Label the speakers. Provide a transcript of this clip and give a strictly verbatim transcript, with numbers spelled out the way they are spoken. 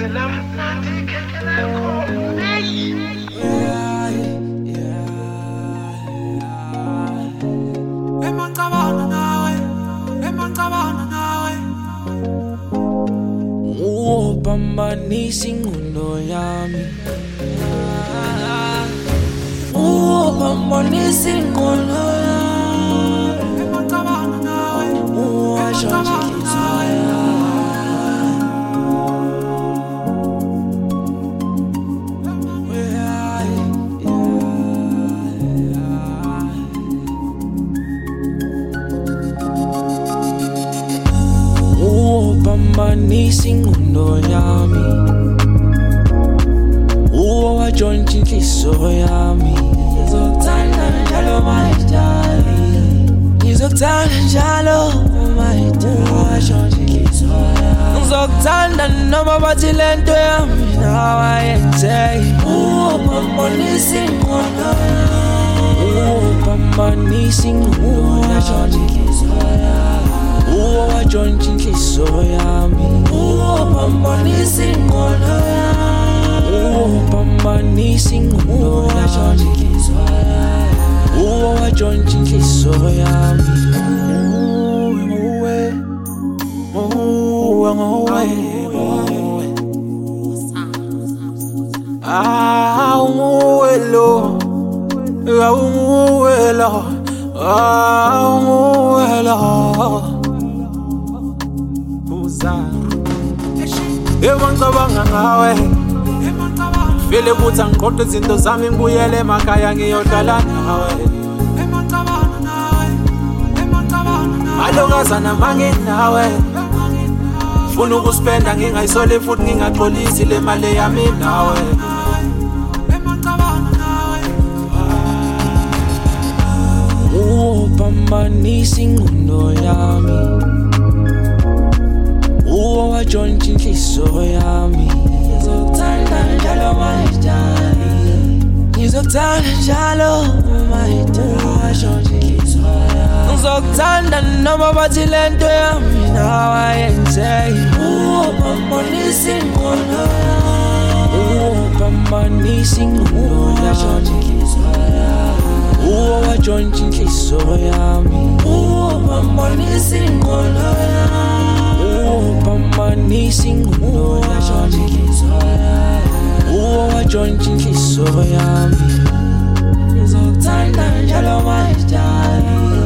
Speaker 1: Pambanisi ngundo yami Oh pambanisi ngundo yami Oh ashonjikisa Oh pambanisi ngundo yami Oh wajonji inhliziyo yami Ngizokuthanda njalo my darling Ngizokuthanda njalo my darling Wajonji inhliziyo yami Ngizokuthanda noma bathi lento yami nawe ayenzeki Oh pambanisi ngundo yami Oh pambanisi ngundo yami Oh wajonji inhliziyo yami Oh pambanisi ngundo yami Oh pambanisi ngundo yami Oh wajonji inhliziyo yami Nguwe Nguwe Nguwe Ah nguwe lo Ah nguwe lo Ah nguwe lo Ewangicabanga ngawe Vele kuthi angiqoqe izinto zami ngibuyele emakhaya ngiyohlala nawe Alokazana manginawe Funa ukuspenda ngingayisole futhi ngingaxolisi le mali yami nawe Oh pambanisi ngundo yami Oh wajonji inhliziyo yami Ngizokuthanda njalo my darling Ngizokuthanda njalo my darling Wajonji inhliziyo yami Ngizokuthanda noma bathi lento yami nawe ayenzeki Oh pambanisi ngundo yami Oh pambanisi ngundo yami Oh wajonji inhliziyo yami Oh pambanisi ngundo yami Oh pambanisi ngundo yami Oh wajonji inhliziyo yami Ngizokuthanda njalo my darling